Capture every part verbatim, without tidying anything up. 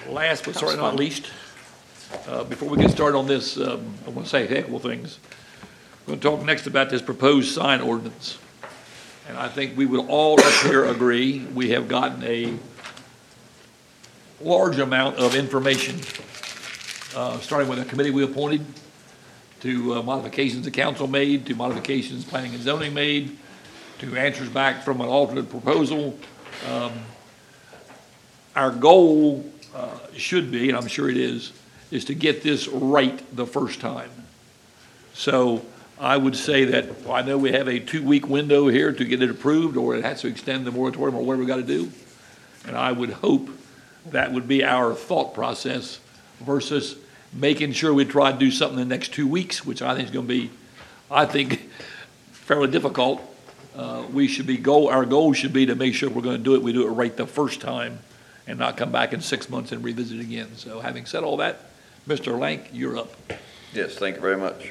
last but certainly not least, uh, before we get started on this, um, I want to say a couple of things. We're going to talk next about this proposed sign ordinance. And I think we would all up here agree we have gotten a large amount of information, uh, starting with a committee we appointed, to uh, modifications the council made, to modifications planning and zoning made, to answers back from an alternate proposal. Um, our goal uh, should be, and I'm sure it is, is to get this right the first time. So I would say that, well, I know we have a two-week window here to get it approved, or it has to extend the moratorium, or whatever we got to do. And I would hope that would be our thought process versus making sure we try to do something in the next two weeks, which I think is going to be, I think, fairly difficult. Uh, we should be goal. Our goal should be to make sure if we're going to do it, we do it right the first time, and not come back in six months and revisit it again. So, having said all that, Mister Lank, you're up. Yes, thank you very much.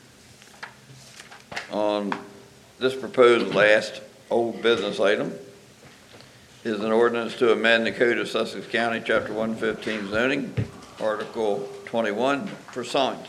On this proposed last old business item is an ordinance to amend the Code of Sussex County, Chapter one fifteen zoning, Article twenty-one for signs.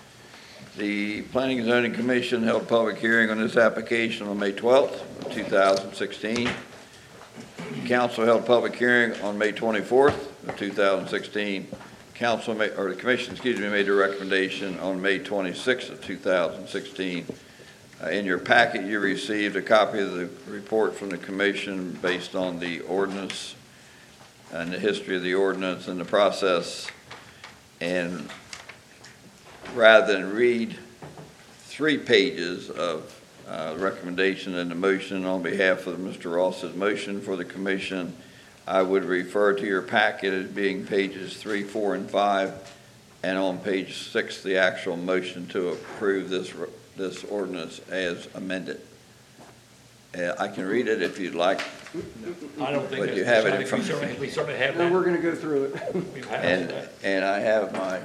The Planning and Zoning Commission held a public hearing on this application on May twelfth, two thousand sixteen. The Council held a public hearing on May twenty-fourth of two thousand sixteen. Council made, or the Commission, excuse me, made a recommendation on May twenty-sixth of two thousand sixteen. Uh, in your packet, you received a copy of the report from the Commission based on the ordinance and the history of the ordinance and the process. And rather than read three pages of uh, recommendation and the motion on behalf of Mister Ross's motion for the Commission, I would refer to your packet as being pages three, four, and five, and on page six, the actual motion to approve this this ordinance as amended. Uh, I can read it if you'd like. I don't think but you have it in front we of certainly, you. we certainly have No, that. we're going to go through it. And, and I have my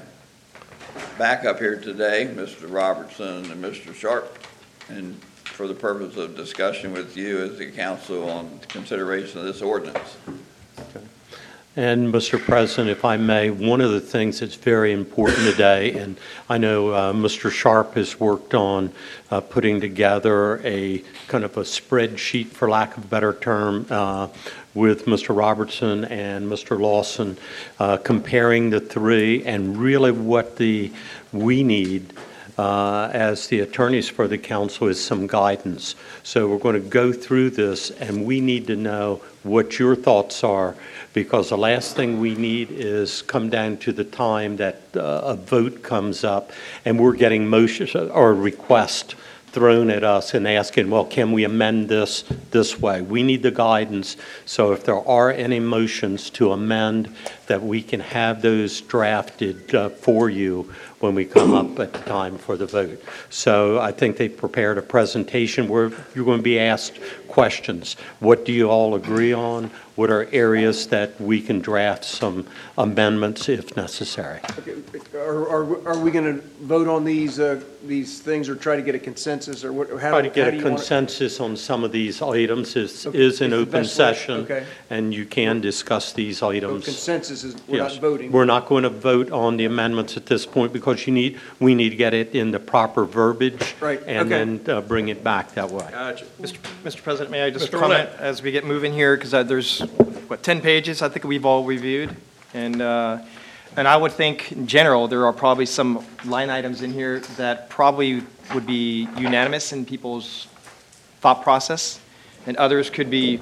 backup here today, Mister Robertson and Mister Sharp, and for the purpose of discussion with you as the council on consideration of this ordinance. Okay. And Mister President, if I may, one of the things that's very important today, and I know uh, Mister Sharp has worked on uh, putting together a kind of a spreadsheet, for lack of a better term, uh, with Mister Robertson and Mister Lawson, uh, comparing the three and really what the we need uh, as the attorneys for the council is some guidance. So we're going to go through this, and we need to know what your thoughts are, because the last thing we need is come down to the time that uh, a vote comes up and we're getting motions or requests thrown at us and asking, well, can we amend this this way? We need the guidance. So if there are any motions to amend, that we can have those drafted uh, for you when we come up at the time for the vote. So I think they prepared a presentation where you're going to be asked questions. What do you all agree on? What are areas that we can draft some amendments if necessary? Okay. Are, are, are we going to vote on these uh, these things, or try to get a consensus, or what? How, Try to how get do a you want consensus on some of these items. Is Okay. is an It's the open best way. session, Okay. and you can discuss these So items. consensus is we're Yes. not voting. We're not going to vote on the amendments at this point because you need, we need to get it in the proper verbiage. Right, And okay. then uh, bring it back that way. Gotcha. Mister Mister President, may I just Mister comment Roulette. as we get moving here? Because there's, what, ten pages I think we've all reviewed. And, uh, and I would think, in general, there are probably some line items in here that probably would be unanimous in people's thought process, and others could be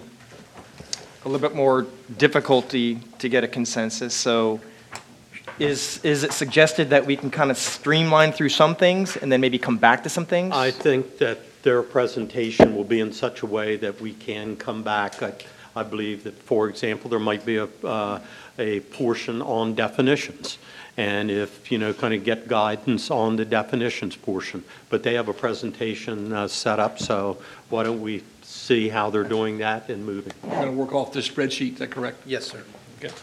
a little bit more difficulty to get a consensus. So is, is it suggested that we can kind of streamline through some things and then maybe come back to some things? I think that their presentation will be in such a way that we can come back. I, I believe that, for example, there might be a, uh, a portion on definitions. And if, you know, kind of get guidance on the definitions portion. But they have a presentation uh, set up, so why don't we see how they're doing that and moving. We're going to work off this spreadsheet, is that correct? Yes, sir. Okay.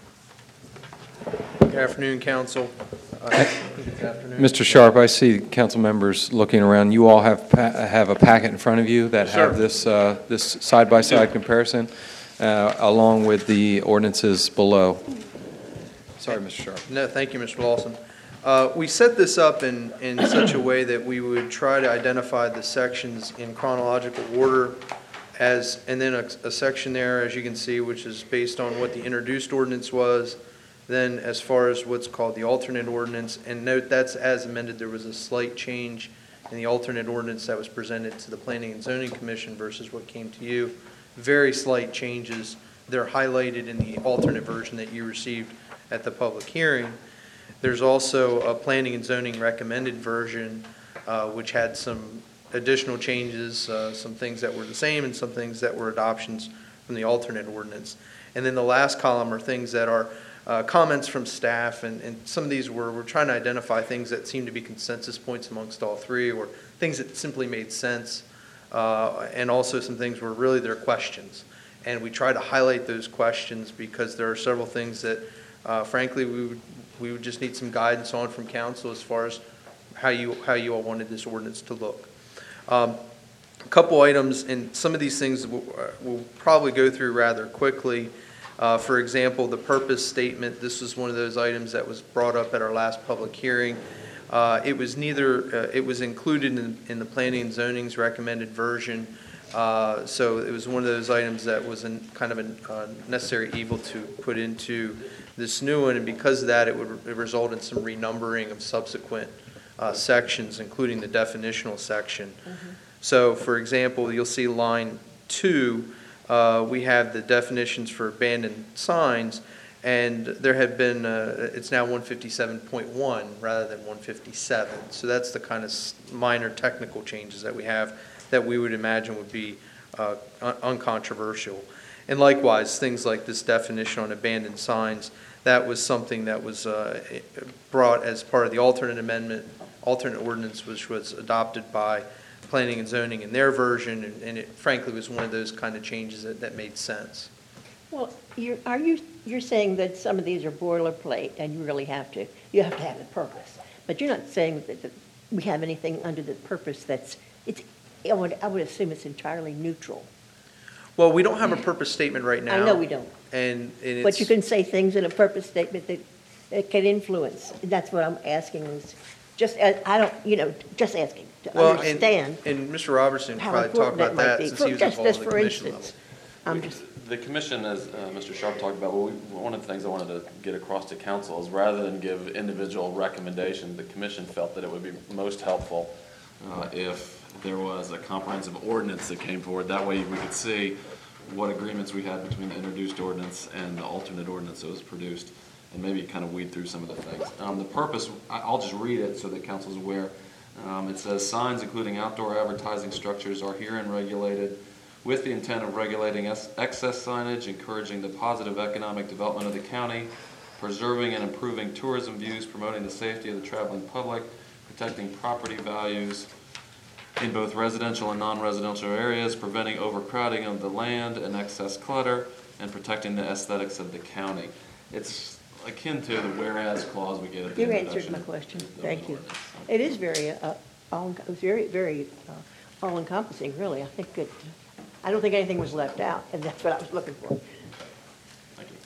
Good afternoon, council. Uh, Good afternoon. Mister Sharp, I see council members looking around. You all have pa- have a packet in front of you that have this uh, this side-by-side comparison, uh, along with the ordinances below. Sorry, Mister Sharp. No, thank you, Mister Lawson. Uh, We set this up in, in such a way that we would try to identify the sections in chronological order as, and then a, a section there, as you can see, which is based on what the introduced ordinance was. Then as far as what's called the alternate ordinance, and note that's as amended, there was a slight change in the alternate ordinance that was presented to the Planning and Zoning Commission versus what came to you. Very slight changes. They're highlighted in the alternate version that you received at the public hearing. There's also a Planning and Zoning recommended version, uh, which had some additional changes, uh, some things that were the same and some things that were adoptions from the alternate ordinance. And then the last column are things that are uh, comments from staff, and, and some of these were, we're trying to identify things that seem to be consensus points amongst all three, or things that simply made sense, uh, and also some things were really their questions. And we try to highlight those questions because there are several things that, uh, frankly, we would, we would just need some guidance on from council as far as how you, how you all wanted this ordinance to look. Um, a couple items, and some of these things we'll, uh, we'll probably go through rather quickly. Uh, for example, the purpose statement, this was one of those items that was brought up at our last public hearing. Uh, it was neither, uh, it was included in, in the Planning and Zoning's recommended version. Uh, so it was one of those items that was an, kind of a uh, necessary evil to put into this new one, and because of that, it would it result in some renumbering of subsequent uh, sections, including the definitional section. Mm-hmm. So, for example, you'll see line two, uh, we have the definitions for abandoned signs, and there had been, uh, it's now one fifty-seven point one rather than one fifty-seven. So that's the kind of minor technical changes that we have that we would imagine would be uh, un- uncontroversial. And likewise, things like this definition on abandoned signs, that was something that was uh, brought as part of the alternate amendment, alternate ordinance, which was adopted by Planning and Zoning in their version, and, and it frankly was one of those kind of changes that, that made sense. Well, you're, are you, you're saying that some of these are boilerplate and you really have to, you have to have a purpose. But you're not saying that, that we have anything under the purpose that's, it's, I would, I would assume it's entirely neutral. Well, we don't have a purpose statement right now. I know we don't. And, and it's. But you can say things in a purpose statement that, that can influence. That's what I'm asking is, just, as- I don't, you know, just asking to Well, and- understand And Mister Robertson could how probably talk important about that might that be. since For- he was just- involved just at the for commission level. instance, I'm just, The commission, as uh, Mister Sharp talked about, well, we, one of the things I wanted to get across to council is rather than give individual recommendations, the commission felt that it would be most helpful uh, if there was a comprehensive ordinance that came forward. That way we could see what agreements we had between the introduced ordinance and the alternate ordinance that was produced, and maybe kind of weed through some of the things. Um, the purpose, I- I'll just read it so that council's aware. Um, it says, signs including outdoor advertising structures are herein regulated with the intent of regulating excess signage, encouraging the positive economic development of the county, preserving and improving tourism views, promoting the safety of the traveling public, protecting property values in both residential and non-residential areas, preventing overcrowding of the land and excess clutter, and protecting the aesthetics of the county. It's akin to the whereas clause we get at the you introduction. answered my question. of the Thank you. ordinance. It is very, uh, all, it was very, very uh, all-encompassing, really. I think it, I don't think anything was left out, and that's what I was looking for. Thank you.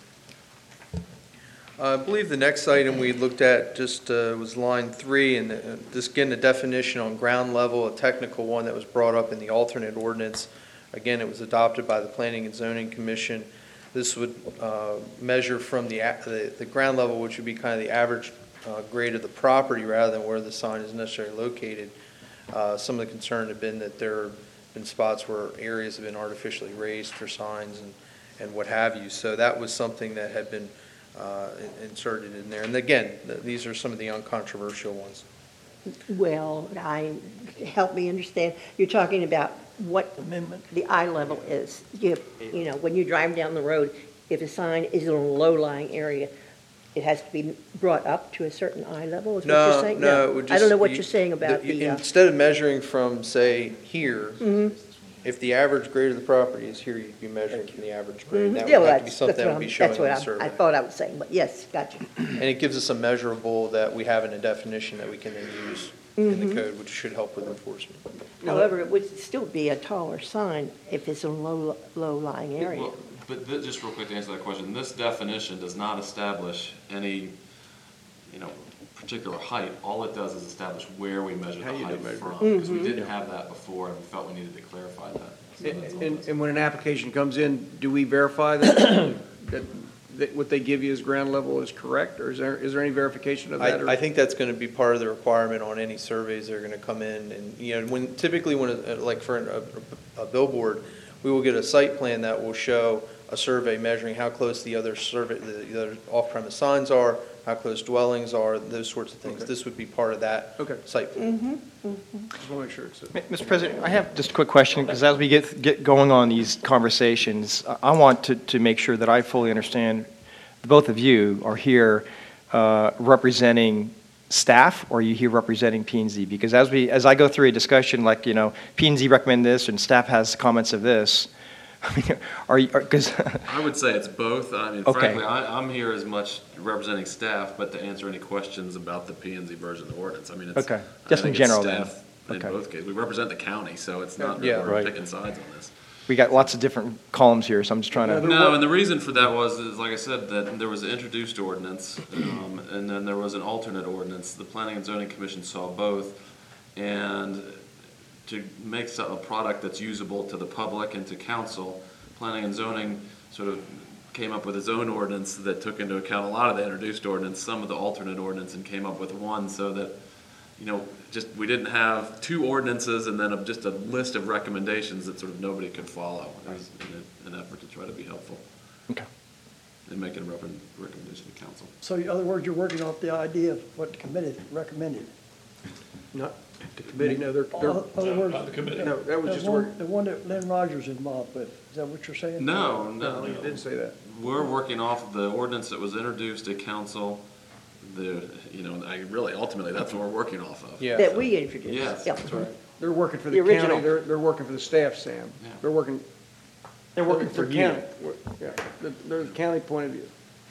Uh, I believe the next item we looked at just uh, was line three, and uh, just getting a definition on ground level, a technical one that was brought up in the alternate ordinance. Again, it was adopted by the Planning and Zoning Commission. This would uh, measure from the, a- the the ground level, which would be kind of the average uh, grade of the property rather than where the sign is necessarily located. Uh, Some of the concern had been that there have been spots where areas have been artificially raised for signs and, and what have you. So that was something that had been uh, in- inserted in there. And again, th- these are some of the uncontroversial ones. Well, I, help me understand, you're talking about what the eye level is. You, you know, when you drive down the road, if a sign is in a low-lying area, it has to be brought up to a certain eye level, is what you're No, saying? no, it would just. I don't know what you- you're saying about the- the, uh, Instead of measuring from, say, here, mhm. if the average grade of the property is here, you'd be measuring from the average grade. Mhm. That Yeah, would well, have to be that's- something that's that what would be I'm- shown that's in what the I'm- survey. I thought I was saying, but yes, gotcha. And it gives us a measurable that we have in a definition that we can then use in Mm-hmm. the code, which should help with enforcement. However, it would still be a taller sign if it's a low, low-lying area. Well, But thi- just real quick to answer that question, this definition does not establish any, you know, particular height. All it does is establish where we measure the How you do height measure. from, because we didn't have that before, and we felt we needed to clarify that. So And, that's all it and is. and when an application comes in, do we verify that, that, that what they give you as ground level is correct, or is there, is there any verification of that? or- I, I think that's going to be part of the requirement on any surveys that are going to come in. And, you know, when, typically when, a- like for a, a billboard, we will get a site plan that will show a survey measuring how close the other survey, the the other off-premise signs are, how close dwellings are, those sorts of things. Okay. This would be part of that Okay. site plan. Just want to make sure it's. Mi- Mister President, I have just a quick question, because as we get, get going on these conversations, I I want to, to make sure that I fully understand, both of you are here uh, representing staff, or are you here representing P and Z? Because as we, as I go through a discussion, like, you know, P and Z recommend this, and staff has comments of this, I mean, are you, because, I would say it's both. I mean, Okay. frankly, I, I'm here as much representing staff, but to answer any questions about the P and Z version of the ordinance. I mean, it's. Okay. I Just in think it's general then. staff in Okay. both cases. We represent the county, so it's not Yeah. that we're Right. picking sides on this. we got lots of different columns here, so I'm just trying to, No, and the reason for that was, is like I said, that there was an introduced ordinance, um, and then there was an alternate ordinance. The Planning and Zoning Commission saw both, and to make so- a product that's usable to the public and to council, Planning and Zoning sort of came up with its own ordinance that took into account a lot of the introduced ordinance, some of the alternate ordinance, and came up with one so that, you know, just, we didn't have two ordinances and then a- just a list of recommendations that sort of nobody could follow. It was in a- an effort to try to be helpful okay. and make a recommend- recommendation to council. So in other words, you're working off the idea of what the committee recommended. Not the committee, no, they're, In they're, other words. Not the committee. no, that was the just one- word. The one that Lynn Rogers is involved with, is that what you're saying? No, No, no, you didn't say that. we're working off the ordinance that was introduced at council. The, you know, I really, ultimately, that's what we're working off of. Yeah. That we introduced. Yes, Yeah. that's right. They're working for The the county, original. they're, they're working for the staff, Sam. Yeah. They're working. They're working for you. county. Yeah, the- they're the county point of view.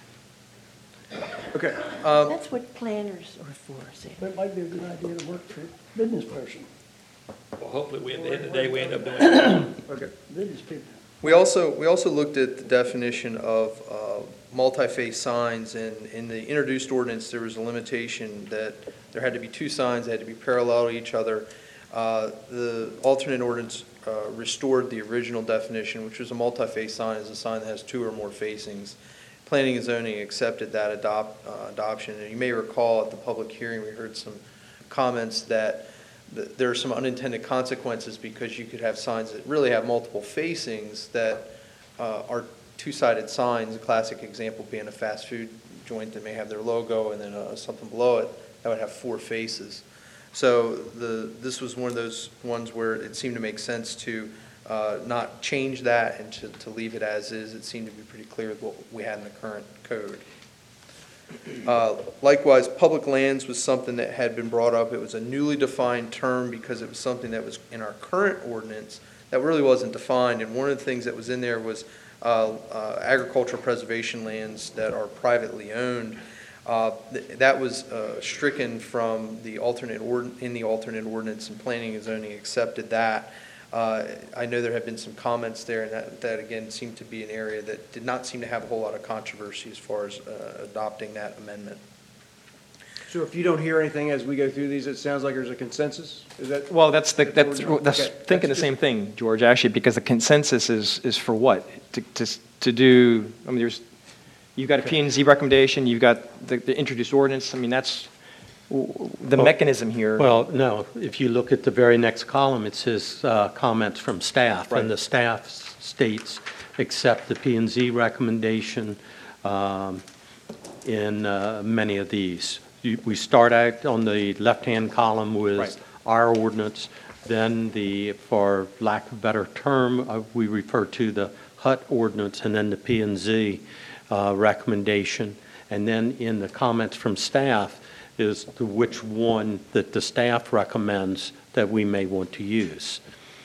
Okay, That's what planners are for, Sam. That might be a good idea to work for a business person, Well, hopefully, we, at the end of the day, we end up doing it. okay. business people. We also, we also looked at the definition of uh, multi-phase signs, and in the introduced ordinance, there was a limitation that there had to be two signs, they had to be parallel to each other. Uh, The alternate ordinance uh, restored the original definition, which was a multi-phase sign is a sign that has two or more facings. Planning and zoning accepted that adopt, uh, adoption, and you may recall at the public hearing, we heard some comments that th- there are some unintended consequences because you could have signs that really have multiple facings that uh, are two-sided signs. A classic example being a fast food joint that may have their logo and then uh, something below it that would have four faces. So the, this was one of those ones where it seemed to make sense to uh, not change that and to, to leave it as is. It seemed to be pretty clear with what we had in the current code. Uh, Likewise, public lands was something that had been brought up. It was a newly defined term because it was something that was in our current ordinance that really wasn't defined. And one of the things that was in there was uh, uh, agricultural preservation lands that are privately owned. Uh, th- That was uh, stricken from the alternate ord, in the alternate ordinance, and planning and zoning accepted that. Uh, I know there have been some comments there, and that, that again seemed to be an area that did not seem to have a whole lot of controversy as far as uh, adopting that amendment. So if you don't hear anything as we go through these, it sounds like there's a consensus? Is that? Well, that's the, That's that's, what we're doing. that's Okay. thinking the That's same thing, George, actually, because the consensus is, is for what? To, to, to do, I mean, there's, you've got a P and Z recommendation, you've got the, the introduced ordinance, I mean, that's w- w- the Well- mechanism here. Well, no, if you look at the very next column, it says uh, comments from staff. Right. And the staff s- states, accept the P and Z recommendation um, in uh, many of these. You- We start out on the left-hand column with Right. our ordinance, then the, for lack of a better term, uh, we refer to the H U T ordinance, and then the P and Z uh, recommendation. And then in the comments from staff is the which one that the staff recommends that we may want to use.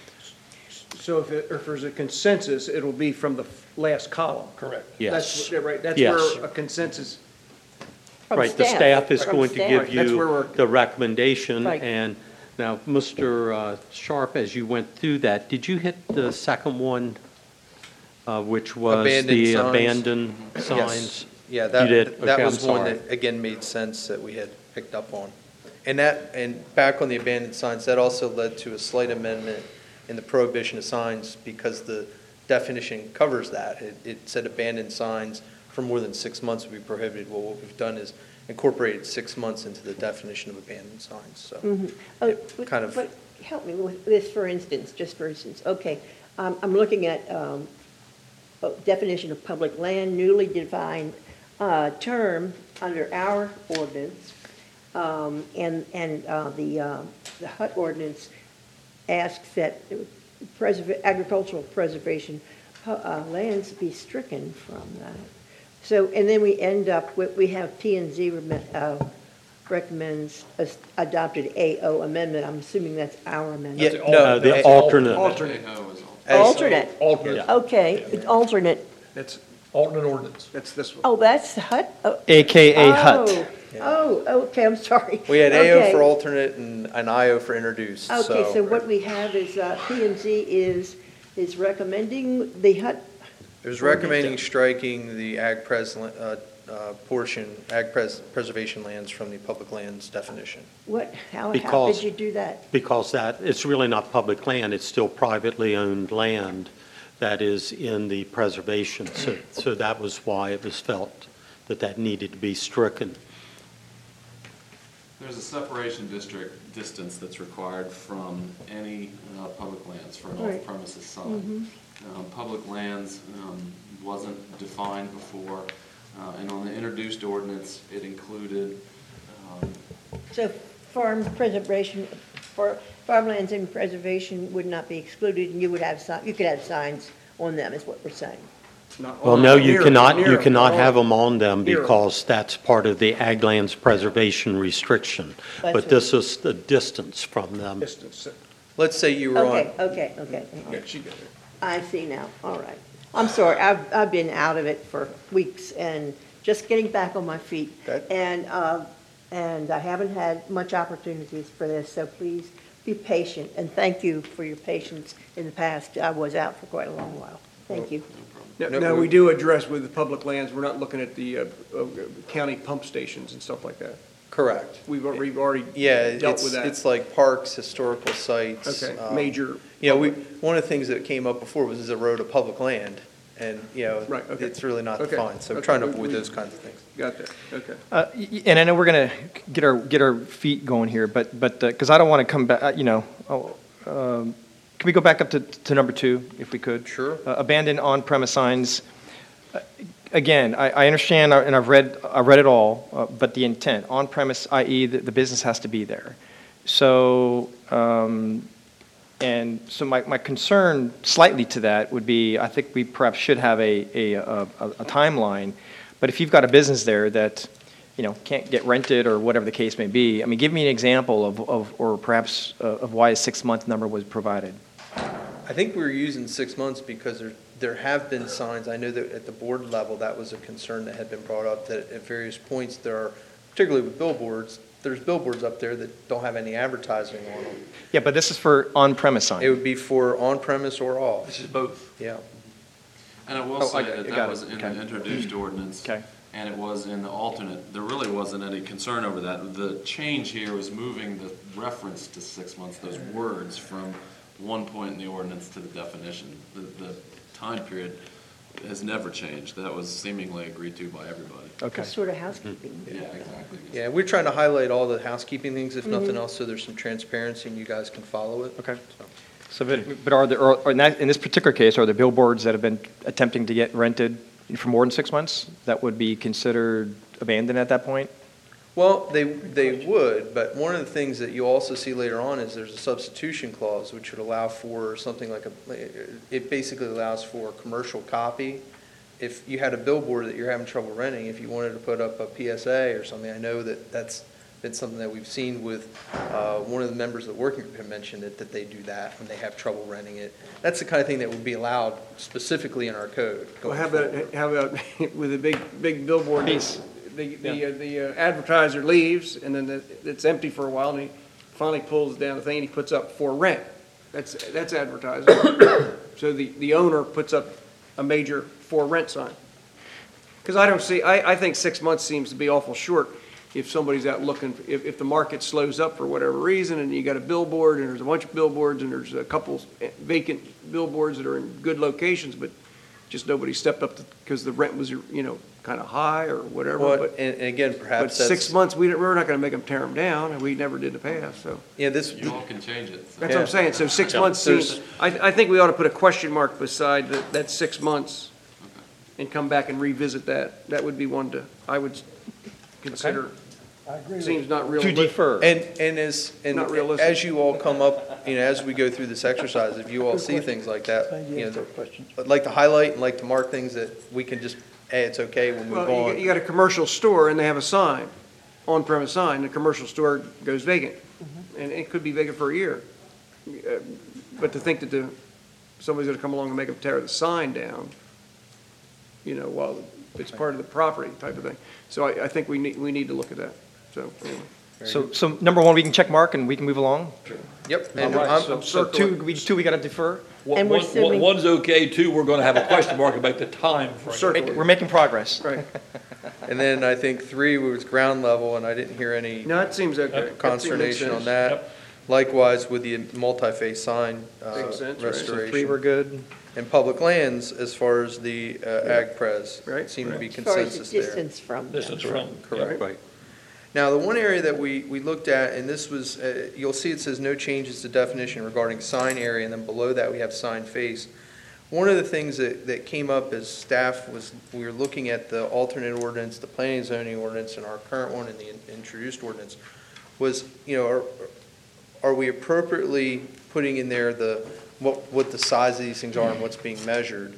So if, it- if there's a consensus, it'll be from the last column? Correct. Yes. That's, what- right, that's Yes. where a consensus, From Right, the staff is From going to staff. give Right, that's where you we're- the recommendation. Right. And now, Mister uh, Sharp, as you went through that, did you hit the second one? uh, which was Abandoned the signs. abandoned Yes. signs. Yeah, You that, did? that Okay, was I'm one sorry. that, again, made sense that we had picked up on. And that, and back on the abandoned signs, that also led to a slight amendment in the prohibition of signs because the definition covers that. It, it said abandoned signs for more than six months would be prohibited. Well, what we've done is incorporated six months into the definition of abandoned signs, so. Mhm. Oh, it but- kind of- But help me with this, for instance, just for instance. Okay, um, I'm looking at um, a definition of public land, newly defined uh, term under our ordinance. Um, And, and uh, the uh, the H U D ordinance asks that preserva- agricultural preservation uh, lands be stricken from that. So, and then we end up with, we have P and Z rem- uh, recommends as- adopted A O amendment. I'm assuming that's our amendment. Yeah, the no, Uh, the a- alternate. Alternate, as- Alternate, alternate, okay, alternate. That's, alternate ordinance. that's this one. Oh, that's the H U D? Oh, A K A H U D. oh, Oh, okay, I'm sorry. We had A O Okay. for alternate and an I O for introduced, so. Okay, so what we have is, uh, P and Z is, is recommending the H U D. It was recommending striking the ag pres, uh, uh, portion, ag pres, preservation lands from the public lands definition. What, how, how Because- did you do that? Because that, it's really not public land, it's still privately owned land that is in the preservation. So, so that was why it was felt that that needed to be stricken. There's a separation district distance that's required from any uh, public lands for an Right. off-premises sign. Um, Public lands um, wasn't defined before, uh, and on the introduced ordinance, it included, um, So farm preservation, for farmlands and preservation would not be excluded, and you would have, si- you could have signs on them, is what we're saying. Not Well, on- no, you near- cannot, near you them, cannot not have on. them on them Near 'em. because that's part of the ag lands preservation restriction. That's But this is the distance from them. Distance. Let's say you were Okay, on, okay, okay. Yeah, she got it. I see now, all right. I'm sorry, I've, I've been out of it for weeks and just getting back on my feet. Okay. And, uh, and I haven't had much opportunities for this, so please be patient. And thank you for your patience in the past. I was out for quite a long while. Thank you. Now, No, now, we- we do address with the public lands, we're not looking at the uh, uh, county pump stations and stuff like that. correct. We've, al- we've already Yeah, dealt it's, with that. it's like parks, historical sites. Okay, um, major. Yeah, we, one of the things that came up before was is a road of public land, and, you know, Right, okay. it's really not Okay, defined, so we're okay, trying to we- avoid we- those kinds of things. Got that, okay. Uh, y- y- And I know we're going to get our, get our feet going here, but, but, because I don't want to come back, uh, you know, oh, um, can we go back up to, to number two, if we could? Sure. Uh, Abandoned on-premise signs. Uh, Again, I, I understand, uh, and I've read, I've read it all, uh, but the intent, on-premise, that is, the, the business has to be there. So, um, and so my, my concern slightly to that would be, I think we perhaps should have a, a, a, a timeline. But if you've got a business there that, you know, can't get rented or whatever the case may be, I mean, give me an example of, of or perhaps uh, of why a six-month number was provided. I think we were using six months because there, there have been signs, I know that at the board level, that was a concern that had been brought up, that at various points there are, particularly with billboards, there's billboards up there that don't have any advertising on them. Yeah, but this is for on-premise It sign. would be for on-premise or off. This is both. Yeah. and I will Oh, I say got- that I got that it. was in Okay. the introduced ordinance. Okay. And it was in the alternate. There really wasn't any concern over that. The change here was moving the reference to six months, those words, from one point in the ordinance to the definition. The, the time period has never changed. That was seemingly agreed to by everybody. Okay. It's sort of housekeeping. Yeah, exactly. Yeah, we're trying to highlight all the housekeeping things, if nothing else, so there's some transparency and you guys can follow it. Okay. So, but, but are there, or or in that, in this particular case, are there billboards that have been attempting to get rented for more than six months that would be considered abandoned at that point? Well, they, they would, but one of the things that you also see later on is there's a substitution clause, which would allow for something like a, it basically allows for a commercial copy. If you had a billboard that you're having trouble renting, if you wanted to put up a P S A or something, I know that that's been something that we've seen with, uh, one of the members of the working group had mentioned it, that they do that when they have trouble renting it. That's the kind of thing that would be allowed specifically in our code. Well, going how forward. about, how about with a big, big billboard, Peace. the, the, uh, the uh, advertiser leaves, and then it- it's empty for a while, and he finally pulls down the thing, and he puts up for rent. That's, that's advertising. So the, the owner puts up a major for rent sign. Because I don't see, I, I think six months seems to be awful short if somebody's out looking, if, if the market slows up for whatever reason, and you got a billboard, and there's a bunch of billboards, and there's a couple vacant billboards that are in good locations, but just nobody stepped up because the rent was, you know, kind of high or whatever, Well, but, and, and again, but perhaps six that's, months, we, we're not gonna make them tear them down, and we never did in the past, so. yeah, this, You all can change it. That's what I'm saying, so six Yeah. months seems, I, I think we ought to put a question mark beside that, that six months and come back and revisit that. That would be one to, I would consider, I agree with seems not To realistic. defer. And, and as, and Not realistic. as you all come up, you know, as we go through this exercise, if you all Good see question. things like that, Thank you you know, for questions. I'd like to highlight and like to mark things that we can just, hey, it's okay, we'll move Well, you got- you on. got a commercial store and they have a sign, on-premise sign, the commercial store goes vacant. And it could be vacant for a year. Uh, But to think that the, somebody's gonna come along and make them tear the sign down, you know, while it's part of the property type of thing. So I, I think we need, we need to look at that, so, anyway. So, so number one, we can check mark and we can move along. Yep, and All right, I'm, so- So two, we, two, we got to defer. One- And we're one- assuming- One's okay, two, we're gonna have a question mark about the time frame. Certainly. We're making progress. Right. and then I think three was ground level, and I didn't hear any No, it seems okay. That seems- makes consternation on sense. that. Yep. Likewise with the multi-phase sign uh, Makes sense, right. So So three, restoration. we're good. And public lands, as far as the uh, ag pres, Right. seem to be As far as consensus the there. distance from. Distance from. Correct. Right. Now, the one area that we, we looked at, and this was, uh, you'll see it says no changes to definition regarding sign area, and then below that we have sign face. One of the things that, that came up as staff was, we were looking at the alternate ordinance, the planning and zoning ordinance, and our current one and the in- introduced ordinance, was, you know, are, are we appropriately putting in there the, what, what the size of these things are and what's being measured?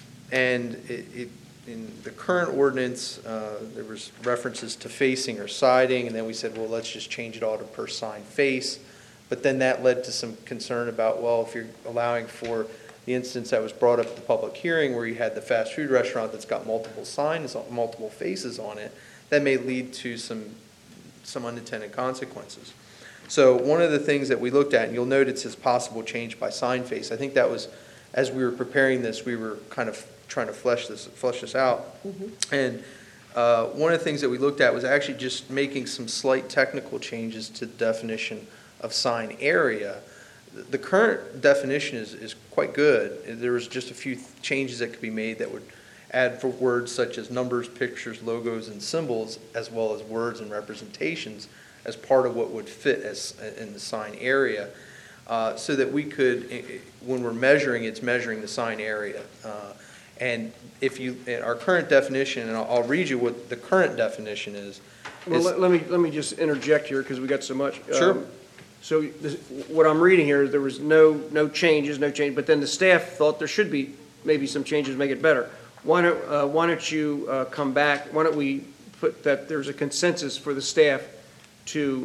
And it, it in the current ordinance, uh, there was references to facing or siding, and then we said, well, let's just change it all to per sign face. But then that led to some concern about, well, if you're allowing for the instance that was brought up at the public hearing where you had the fast food restaurant that's got multiple signs, on- multiple faces on it, that may lead to some, some unintended consequences. So one of the things that we looked at, and you'll note it says possible change by sign face. I think that was, as we were preparing this, we were kind of trying to flesh this, flesh this out. And uh, one of the things that we looked at was actually just making some slight technical changes to the definition of sign area. The current definition is, is quite good. There was just a few changes that could be made that would add for words such as numbers, pictures, logos, and symbols, as well as words and representations as part of what would fit as in the sign area, uh, so that we could, i- i- when we're measuring, it's measuring the sign area. Uh, And if you, in our current definition, and I'll, I'll read you what the current definition is. Well, is- let let me, let me just interject here, because we got so much. Sure. Um, So this- what I'm reading here is there was no, no changes, no change, but then the staff thought there should be maybe some changes to make it better. Why don't, uh, why don't you uh, come back, why don't we put that there's a consensus for the staff to,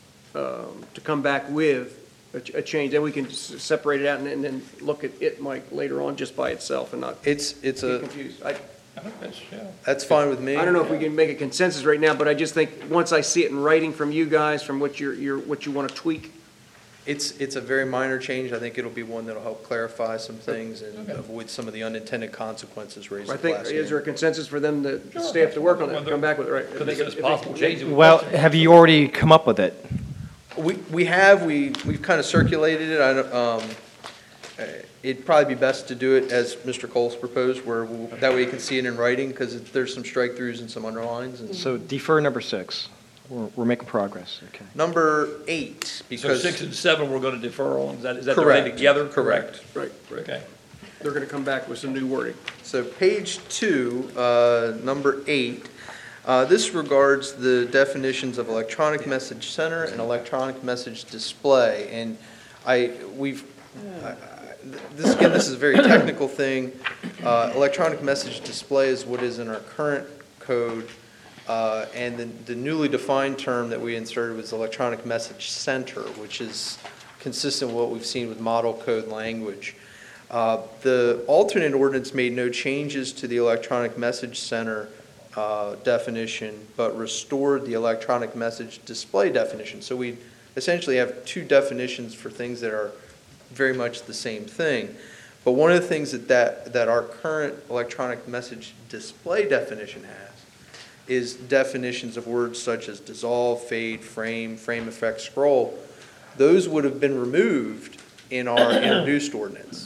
um, to come back with a ch- a change, then we can s- separate it out and and then look at it, Mike, later on just by itself and not It's, it's get a, confused. I, I think that's, yeah. that's fine with me. I don't know if we can make a consensus right now, but I just think, once I see it in writing from you guys, from what you're, you're, what you want to tweak, It's, it's a very minor change. I think it'll be one that'll help clarify some things and Okay. avoid some of the unintended consequences raised I at think, last is there a hearing. consensus for them, the the staff, to work on it, come back with it, right? Because it's possible changes. Well, have you already come up with it? We, we have, we, we've kind of circulated it. I don't, um, uh, it'd probably be best to do it as Mister Coles proposed, where we'll- that way you can see it in writing, because there's some strike-throughs and some underlines. And So defer number six. We're, we're making progress, okay. Number eight, So because. six and seven, we're gonna defer on, is that, is that the way Correct. together? Correct. Right, Okay. they're gonna come back with some new wording. So page two, uh, number eight, uh, this regards the definitions of electronic message center and electronic message display. And I, we've, I- I- this, again, this is a very technical thing. Uh, Electronic message display is what is in our current code. Uh, And the the newly defined term that we inserted was electronic message center, which is consistent with what we've seen with model code language. Uh, The alternate ordinance made no changes to the electronic message center uh, definition, but restored the electronic message display definition. So we essentially have two definitions for things that are very much the same thing. But one of the things that, that, that our current electronic message display definition has is definitions of words such as dissolve, fade, frame, frame effect, scroll. Those would have been removed in our introduced ordinance.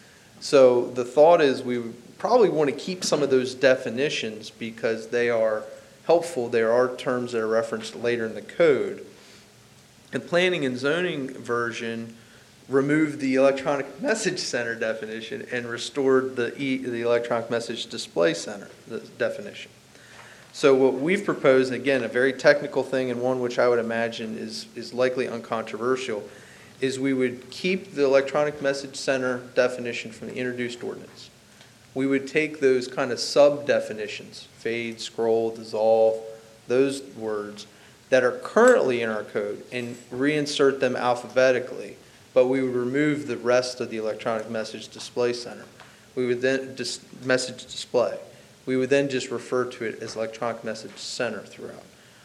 So the thought is we would probably want to keep some of those definitions because they are helpful. There are terms that are referenced later in the code. The planning and zoning version removed the electronic message center definition and restored the e, the electronic message display center the definition. So what we've proposed, again, a very technical thing and one which I would imagine is, is likely uncontroversial, is we would keep the electronic message center definition from the introduced ordinance. We would take those kind of sub-definitions, fade, scroll, dissolve, those words that are currently in our code and reinsert them alphabetically, but we would remove the rest of the electronic message display center. We would then, dis, message display. We would then just refer to it as electronic message center throughout.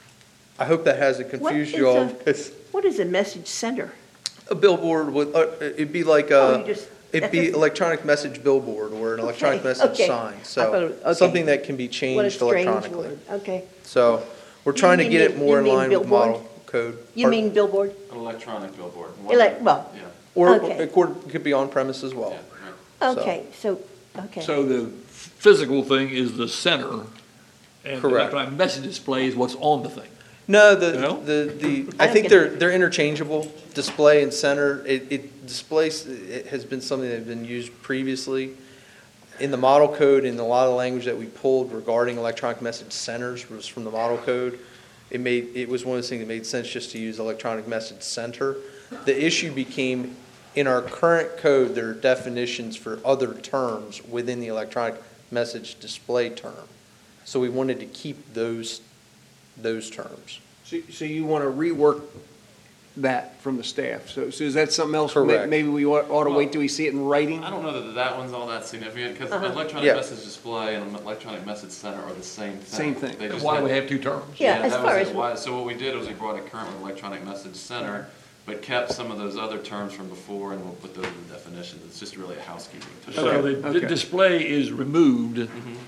I hope that hasn't confused you all. because What is a message center? A billboard with, uh, it'd be like Oh, a, you just- it'd be electronic message billboard or an electronic Okay, message okay. sign. I So thought it- okay. something that can be What a changed strange electronically. word. Okay. So we're trying to You get mean- it more you in mean line with billboard? model code. You Pardon? mean billboard? An electronic billboard. Elec- well, Yeah, Or okay. it could, could be on premise as well. yeah, right. So- Okay, so, okay. So the physical thing is the center, and the Correct. electronic message display is what's on the thing. No, the, No? the, the, I I don't think get they're, that. they're interchangeable, display and center. It, it displays, it has been something that has been used previously. In the model code, in a lot of the language that we pulled regarding electronic message centers was from the model code. It made, it was one of those things that made sense just to use electronic message center. The issue became, in our current code, there are definitions for other terms within the electronic message display term. So we wanted to keep those, those terms. So, so you want to rework that from the staff? So, so is that something else? May- Correct. Maybe we ought ought to Well, wait till we see it in writing? I don't know that that one's all that significant, because Uh-huh. electronic Yeah. message display and electronic message center are the same thing. Same thing. They just Why had- do we have two terms? Yeah, as that far was as- it. Why- So what we did was we brought it current with electronic message center, but kept some of those other terms from before, and we'll put those in the definitions. It's just really a housekeeping. tool. So the Okay. the display is removed,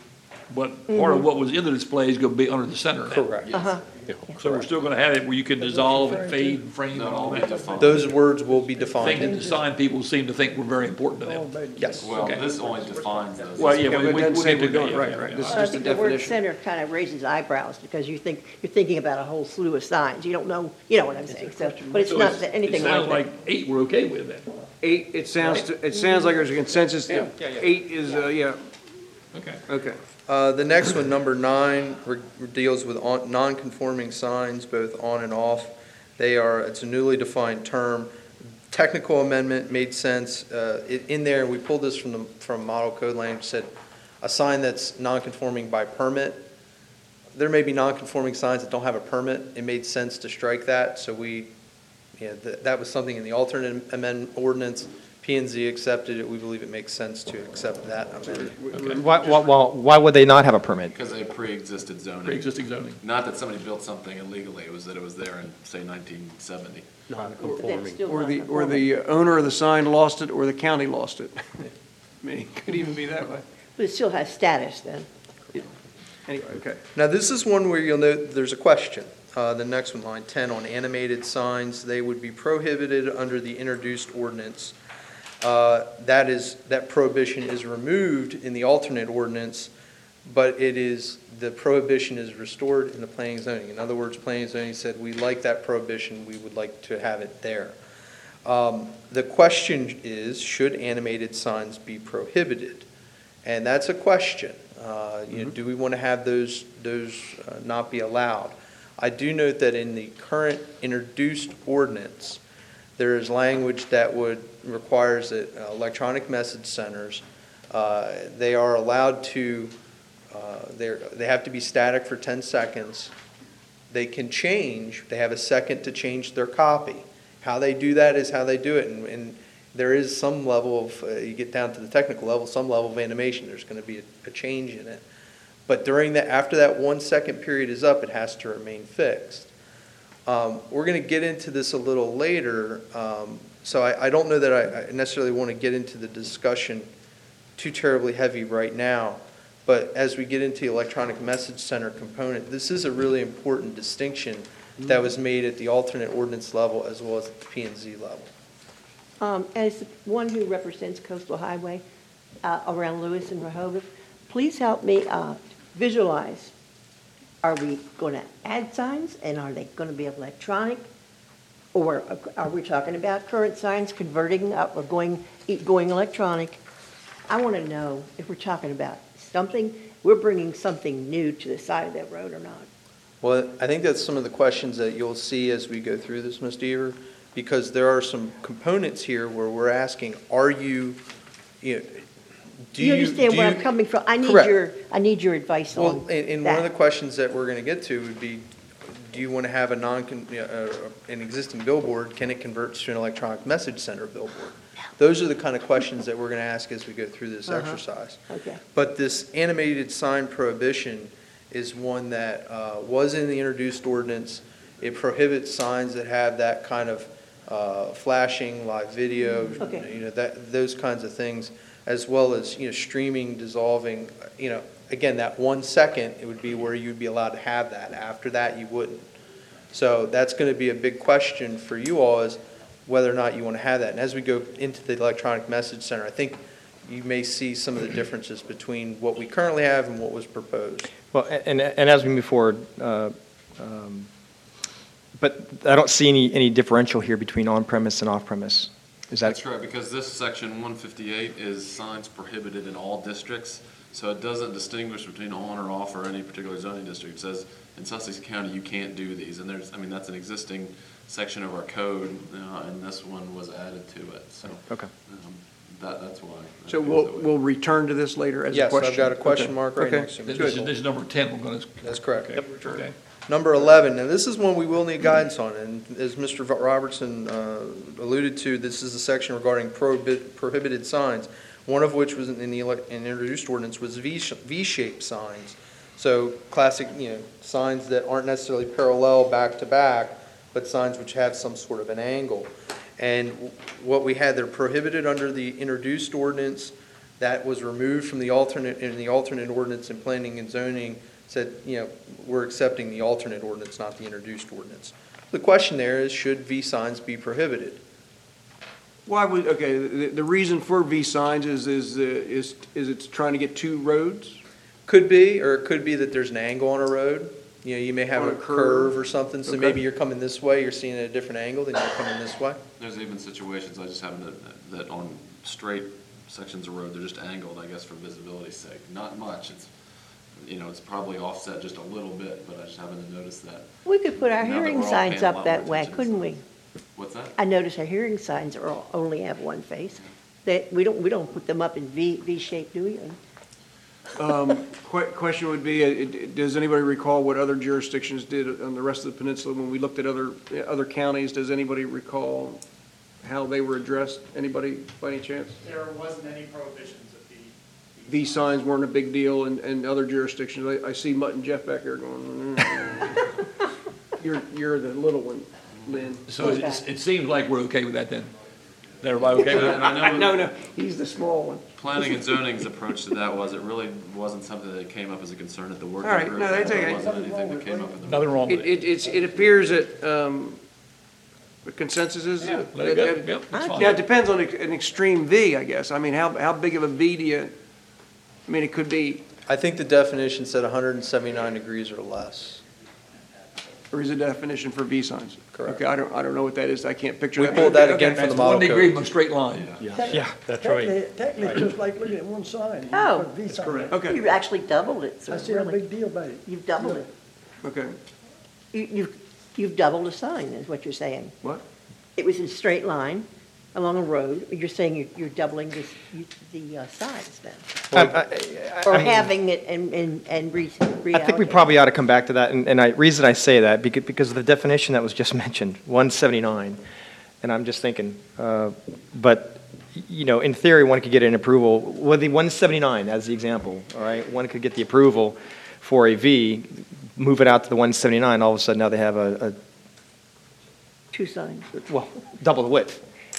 but part of what was in the display is gonna be under the center now. Correct. Uh-huh. So we're still gonna have it where you can dissolve and fade and frame and That'll all be that. defined. Those words will be Things defined. that design people seem to think were very important to All them. made- Yes. Well, Okay. this only defines those. Well, yeah, Yeah, we, but it we, doesn't we'll say get we're to doing that. it. Right, yeah, right. yeah. This is I just a think the word definition. center kind of raises eyebrows because you think, you're thinking about a whole slew of signs. You don't know, you know what I'm saying, so, but it's So not it's- anything It sounds like like that. eight we're okay with then. Eight, it sounds, to- it sounds like there's a consensus. Yeah. Yeah, yeah. Eight is, uh, yeah, Okay. okay. Uh, The next one, number nine, re- deals with on- non-conforming signs, both on and off. They are, it's a newly defined term. Technical amendment made sense. Uh, it- In there, we pulled this from the, from model code language, said a sign that's non-conforming by permit. There may be non-conforming signs that don't have a permit. It made sense to strike that, so we, yeah, th- that was something in the alternate amendment ordinance. P and Z accepted it. We believe it makes sense to accept that amendment. Why, why, why why would they not have a permit? Because they pre-existed zoning. Pre-existing zoning. Not that somebody built something illegally, it was that it was there in, say, nineteen seventy. But that's still Or not the, or conforming. the owner of the sign lost it, or the county lost it. I mean, it could even be that way. But it still has status then. Anyway, okay. Now, this is one where you'll note there's a question. Uh, The next one, line ten, on animated signs, they would be prohibited under the introduced ordinance. Uh, That is, that prohibition is removed in the alternate ordinance, but it is, the prohibition is restored in the planning and zoning. In other words, planning and zoning said, we like that prohibition, we would like to have it there. Um, The question is, should animated signs be prohibited? And that's a question. Uh, You know, do we want to have those, those uh, not be allowed? I do note that in the current introduced ordinance, there is language that would, requires that uh, electronic message centers, uh, they are allowed to, uh, they're, they have to be static for ten seconds. They can change, they have a second to change their copy. How they do that is how they do it, and, and there is some level of, uh, you get down to the technical level, some level of animation, there's going to be a, a change in it. But during that, after that one second period is up, it has to remain fixed. Um, we're going to get into this a little later, um, So I, I don't know that I I necessarily want to get into the discussion too terribly heavy right now, but as we get into the electronic message center component, this is a really important distinction that was made at the alternate ordinance level as well as at the P and Z level. Um, As one who represents Coastal Highway uh, around Lewis and Rehoboth, please help me uh, visualize. Are we going to add signs, and are they going to be electronic? Or are we talking about current signs converting up or going, going electronic? I want to know if we're talking about something, we're bringing something new to the side of that road or not. Well, I think that's some of the questions that you'll see as we go through this, Miz Deaver, because there are some components here where we're asking, are you, you know, do You you? understand do where you- I'm coming from? I need Correct. your, I need your advice Well, on and, and one of the that. questions that we're going to get to would be, do you want to have a non, uh, an existing billboard, can it convert to an electronic message center billboard? Those are the kind of questions that we're going to ask as we go through this Uh-huh. exercise. Okay. But this animated sign prohibition is one that uh, was in the introduced ordinance. It prohibits signs that have that kind of uh, flashing, live video, Okay. you know, that, those kinds of things, as well as, you know, streaming, dissolving, you know, again, that one second, it would be where you'd be allowed to have that. After that, you wouldn't. So that's going to be a big question for you all, is whether or not you want to have that. And as we go into the electronic message center, I think you may see some of the differences between what we currently have and what was proposed. Well, and, and as we move forward, uh, um, but I don't see any, any differential here between on-premise and off-premise. Is that? That's correct, because this section one fifty-eight is signs prohibited in all districts, so it doesn't distinguish between on or off or any particular zoning district. It says in Sussex County, you can't do these, and there's, I mean, that's an existing section of our code, uh, and this one was added to it, so. Okay. um, That, that's why. I So feel we'll, that way. we'll return to this later as a Yes, question? I've got a question Okay. mark right Okay. next to This it. is, this is number ten, we're gonna. That's correct. Okay. Okay. Number eleven, and this is one we will need guidance on, and as Mister Robertson uh, alluded to, this is a section regarding prohibit- prohibited signs, one of which was in the elec- in introduced ordinance was V- V-shaped signs. So classic, you know, signs that aren't necessarily parallel back to back, but signs which have some sort of an angle. And what we had, they're prohibited under the introduced ordinance, that was removed from the alternate, in the alternate ordinance in planning and zoning, said, you know, we're accepting the alternate ordinance, not the introduced ordinance. The question there is, should V signs be prohibited? Why would, okay, the, the reason for V signs is, is, uh, is, is it's trying to get two roads? Could be, or it could be that there's an angle on a road. You know, you may have On a a curve. curve or something, so Okay. maybe you're coming this way, you're seeing it at a different angle than you're coming this way. There's even situations, I just happen to, that on straight sections of road, they're just angled, I guess, for visibility's sake. Not much, it's, you know, it's probably offset just a little bit, but I just happen to notice that. We could put our Now that hearing we're all signs paying a up lot that more way, attention to couldn't we? What's that? I notice our hearing signs are, all- only have one face. That, we don't, we don't put them up in V, V shape, do we? Um, que- Question would be, uh, it- does anybody recall what other jurisdictions did on the rest of the peninsula when we looked at other, other counties? Does anybody recall how they were addressed? Anybody, by any chance? There wasn't any prohibitions of the. These signs weren't a big deal in, in other jurisdictions. I, I see Mutt and Jeff back there going, mm. You're, you're the little one, Lynn. So it, it seems like we're okay with that then? Is everybody okay with And I that? know No, no, he's the small one. planning and zoning's approach to that was, it really wasn't something that came up as a concern at the working All right, group. no, that's There okay. wasn't anything that came up in the. Nothing wrong with It, it. it, it's, it appears that, um, the consensus is. Yeah, let it go. that- Yep, that's fine. Now, it depends on an extreme V, I guess. I mean, how, how big of a V do you, I mean, it could be, I think the definition said one hundred seventy-nine degrees or less. or is a definition for V signs? Correct. Okay, I don't, I don't know what that is. I can't picture We that. pulled that Okay, again from the That's model one degree code. from a straight line. Yeah, that's right. Technically, technically, just like looking at one sign. you Oh. put a V sign. Okay, You've actually doubled it, so I see a really, big deal about it. you've doubled it. okay. You, you've, you've doubled a sign, is what you're saying. What? It was in a straight line along a road. You're saying you're, you're doubling this, you- the uh, size then? Um, I- I- Or I mean- having it and, and, and re- I think we reallocate. probably ought to come back to that, and, and I, reason I say that, because, because of the definition that was just mentioned, one seventy-nine, and I'm just thinking, uh, but, you know, in theory, one could get an approval, with the one seventy-nine as the example, all right, one could get the approval for a V, move it out to the one seventy-nine, all of a sudden now they have a, Two signs. a, well, double the width.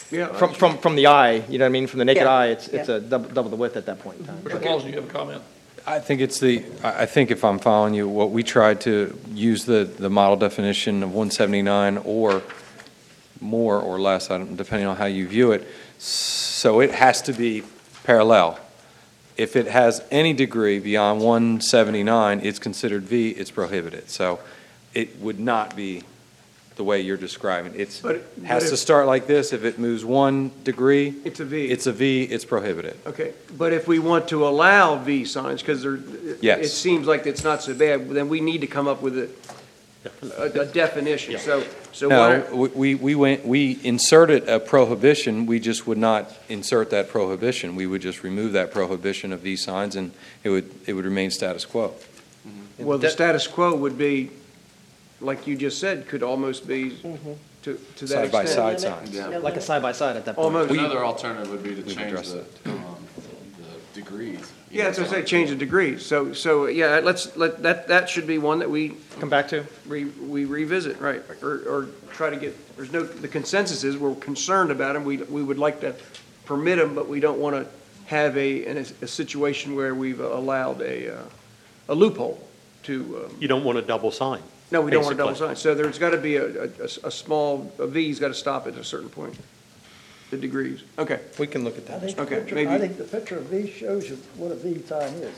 Yeah. From, from, from the eye, you know what I mean? From the naked Yeah, eye, it's, it's yeah. a double, double the width at that point in time. Mister Clausen, you have a comment? I think it's the, I I think if I'm following you, what we tried to use the, the model definition of one seventy-nine or more or less, I don't- depending on how you view it, so it has to be parallel. If it has any degree beyond one seventy-nine, it's considered V, it's prohibited. So it would not be the way you're describing. It's, But- has but to if- start like this. If it moves one degree, It's a V. it's a V, it's prohibited. Okay, but if we want to allow V signs, because they're, Yes. it seems like it's not so bad, then we need to come up with a, a a definition, so, so why No, don't- we, we we went, we inserted a prohibition, we just would not insert that prohibition. We would just remove that prohibition of V signs, and it would, it would remain status quo. well, the status quo would be, like you just said, could almost be to, to that extent. Side-by-side signs. Yeah. No Like a limit. side-by-side at that point. Almost. Another alternative would be to We've change addressed the, um, the degrees. you Yeah, know, that's what I so- say, change the degrees, so, so, yeah, let's, let, that, that should be one that we, Come back to? re we revisit, right, or, or try to get, there's no, the consensus is, we're concerned about them, we, we would like to permit them, but we don't want to have a, in a, a situation where we've allowed a, uh, a loophole to, um, You don't want a double sign. no, we don't want a double basically. sign, so there's got to be a, a, a small, a V's got to stop at a certain point, the degrees, okay. We can look at I that. think the Okay, picture, maybe- I think the picture of V shows you what a V sign is.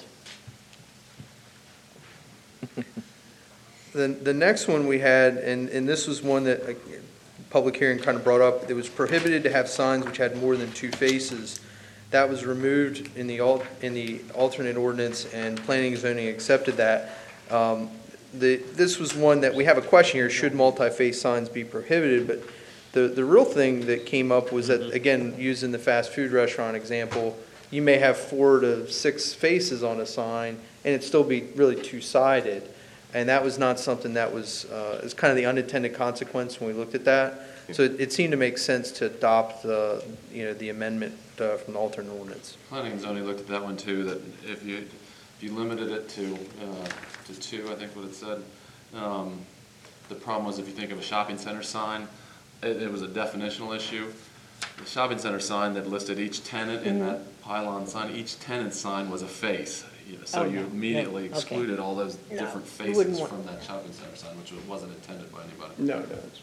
The, the next one we had, and, and this was one that, uh, public hearing kind of brought up, it was prohibited to have signs which had more than two faces. That was removed in the al, in the alternate ordinance, and planning and zoning accepted that. Um, The, this was one that, we have a question here, should multi-face signs be prohibited? But the, the real thing that came up was that, again, using the fast food restaurant example, you may have four to six faces on a sign, and it'd still be really two-sided. And that was not something that was, uh, is kind of the unintended consequence when we looked at that. So it, it seemed to make sense to adopt the, you know, the amendment uh, from the alternate ordinance. Planning and zoning looked at that one too, that if you, if you limited it to, uh, to two, I think what it said, um, the problem was if you think of a shopping center sign, it, it was a definitional issue. The shopping center sign that listed each tenant in that pylon sign, each tenant sign was a face. You know, So Oh, you no, immediately no, okay. excluded all those No, different you wouldn't faces want- from that shopping center sign, which wasn't intended by anybody. No, no, it's,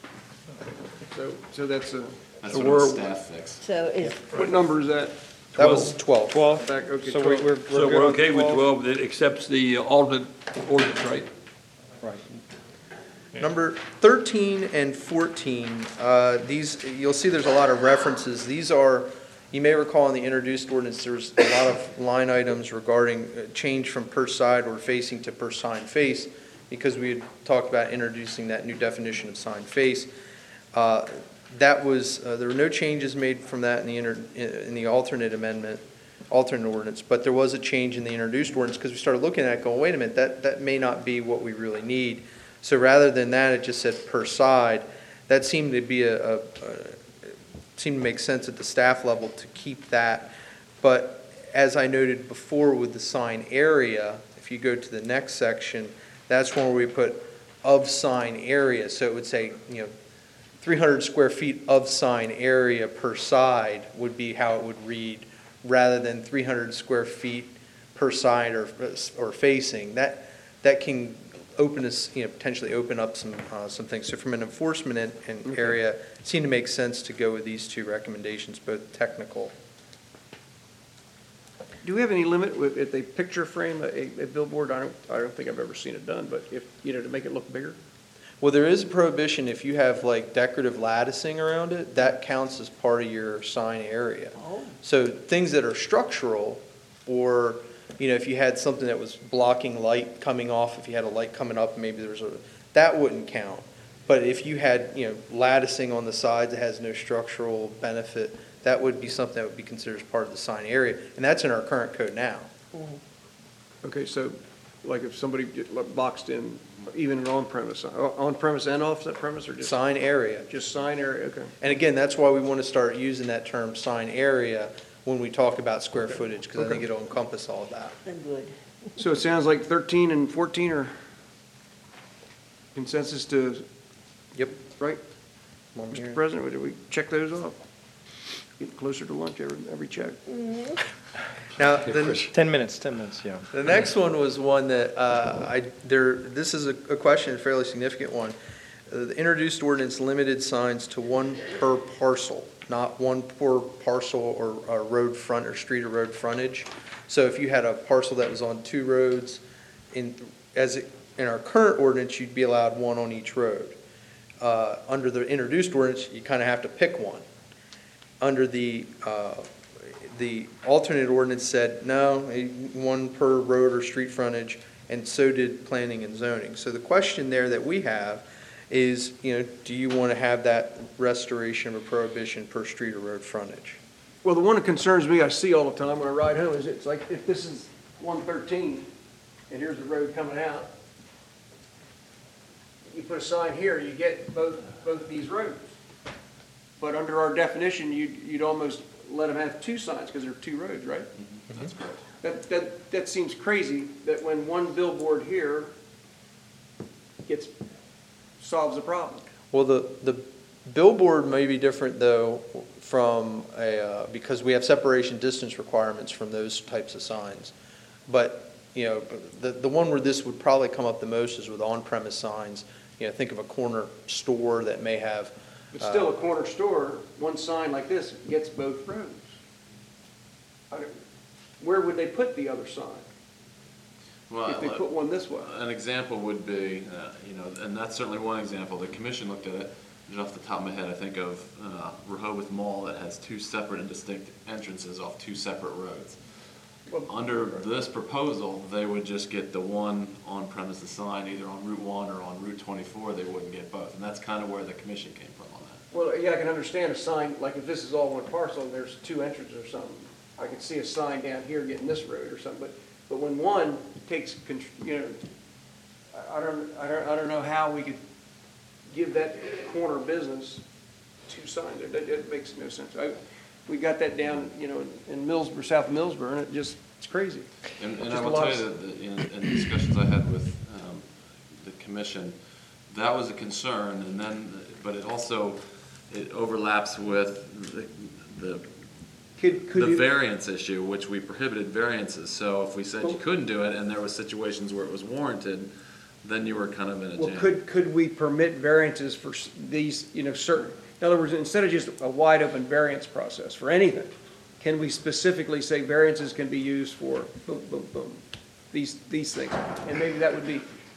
so, so that's a, That's so what a we're, staff fixed. So is, what number is that? That was twelve. Twelve? Back, okay, So we're, twelve. we're So good we're on okay with twelve, that accepts the alternate ordinance, right? Right. Number thirteen and fourteen, uh, these, you'll see there's a lot of references. These are, you may recall in the introduced ordinance, there's a lot of line items regarding uh, change from per side or facing to per sign face, because we had talked about introducing that new definition of sign face. Uh, That was, uh, there were no changes made from that in the, inter- in the alternate amendment, alternate ordinance, but there was a change in the introduced ordinance, because we started looking at it going, wait a minute, that, that may not be what we really need. So rather than that, it just said per side. That seemed to be a, a, a seemed to make sense at the staff level to keep that. But as I noted before with the sign area, if you go to the next section, that's where we put of sign area. So it would say, you know, three hundred square feet of sign area per side would be how it would read, rather than three hundred square feet per side or, or facing. That, that can open us, you know, potentially open up some, uh, some things. So from an enforcement and, and area, it seemed to make sense to go with these two recommendations, both technical. Do we have any limit with, if they picture frame a, a billboard? I don't, I don't think I've ever seen it done, but if, you know, to make it look bigger? Well, there is a prohibition if you have like decorative latticing around it, that counts as part of your sign area. So things that are structural, or, you know, if you had something that was blocking light coming off, if you had a light coming up, maybe there's a, that wouldn't count. But if you had, you know, latticing on the sides that has no structural benefit, that would be something that would be considered as part of the sign area, and that's in our current code now. Okay, so like if somebody get like boxed in, even an on-premise, on-premise and off-premise, or just? Sign area. Just sign area, okay. And again, that's why we want to start using that term sign area when we talk about square footage, because I think it'll encompass all of that. then good. So it sounds like thirteen and fourteen are consensus to, Yep. right? One here. Mister President, did we check those off? Getting closer to lunch every, every check. Now, the, ten minutes, ten minutes, yeah. the next one was one that, uh, I, there, this is a, a question, a fairly significant one. Uh, The introduced ordinance limited signs to one per parcel, not one per parcel or, or road front or street or road frontage. So if you had a parcel that was on two roads, in, as it, in our current ordinance, you'd be allowed one on each road. Uh, under the introduced ordinance, you kind of have to pick one. Under the, uh, the alternate ordinance said, no, a- one per road or street frontage, and so did planning and zoning. So the question there that we have is, you know, do you want to have that restoration of a prohibition per street or road frontage? Well, the one that concerns me, I see all the time when I ride home, is it's like, if this is one thirteen, and here's the road coming out, you put a sign here, you get both, both these roads. But under our definition, you'd, you'd almost let them have two signs, because there are two roads, right? That's correct. That, that, that seems crazy, that when one billboard here gets, solves a problem. Well, the, the billboard may be different, though, from a, uh, because we have separation distance requirements from those types of signs. But, you know, the, the one where this would probably come up the most is with on-premise signs. You know, think of a corner store that may have. But still, a corner store, one sign like this gets both roads. I don't- Where would they put the other sign Well, if they put one this way? an example would be, uh, you know, and that's certainly one example. The commission looked at it, just off the top of my head, I think of uh, Rehoboth Mall that has two separate and distinct entrances off two separate roads. Well, Under this proposal, they would just get the one on-premises sign, either on Route one or on Route twenty-four, they wouldn't get both. And that's kind of where the commission came from on that. Well, yeah, I can understand a sign, like if this is all one parcel and there's two entrances or something, I could see a sign down here getting this road or something, but, but when one takes, con- you know, I I don't, I don't, I don't know how we could give that corner business two signs, it, it- it makes no sense. I, we got that down, you know, in Millsboro, South of Millsboro, and it just, it's crazy. And, and Just I a will lot tell you of- that, the- in, in discussions I had with, um, the commission, that was a concern, and then, but it also, it overlaps with the, the, Could, could the you, variance issue, which we prohibited variances, so if we said you Well- couldn't do it, and there was situations where it was warranted, then you were kind of in a well, jam. could, could we permit variances for s- these, you know, certain, in other words, instead of just a wide open variance process for anything, can we specifically say variances can be used for boom, boom, boom, these, these things? And maybe that would be